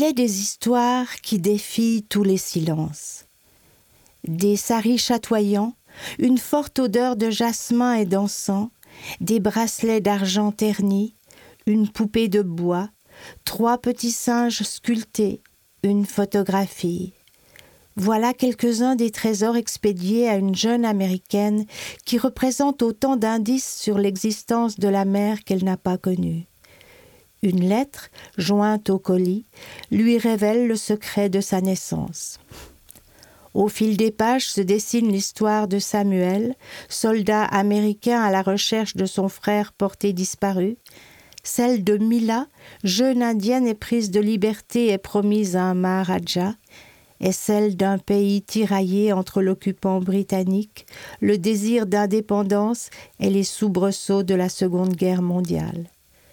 Il est des histoires qui défient tous les silences. Des saris chatoyants, une forte odeur de jasmin et d'encens, des bracelets d'argent ternis, une poupée de bois, 3 petits singes sculptés, une photographie. Voilà quelques-uns des trésors expédiés à une jeune Américaine qui représente autant d'indices sur l'existence de la mer qu'elle n'a pas connue. Une lettre, jointe au colis, lui révèle le secret de sa naissance. Au fil des pages se dessine l'histoire de Samuel, soldat américain à la recherche de son frère porté disparu, celle de Mila, jeune indienne éprise de liberté et promise à un Maharaja, et celle d'un pays tiraillé entre l'occupant britannique, le désir d'indépendance et les soubresauts de la Seconde Guerre mondiale.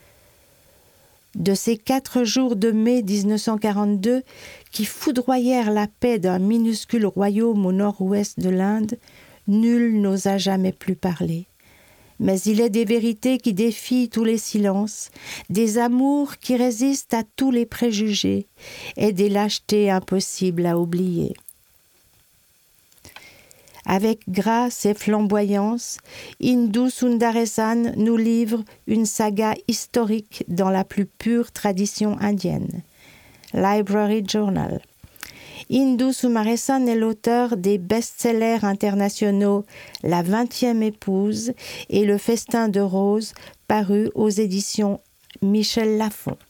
De ces 4 jours de mai 1942 qui foudroyèrent la paix d'un minuscule royaume au nord-ouest de l'Inde, nul n'osa jamais plus parler. Mais il est des vérités qui défient tous les silences, des amours qui résistent à tous les préjugés et des lâchetés impossibles à oublier. Avec grâce et flamboyance, Indus Sundaresan nous livre une saga historique dans la plus pure tradition indienne. Library Journal. Indus Sundaresan est l'auteur des best-sellers internationaux La 20e épouse et Le festin de rose, parus aux éditions Michel Lafon.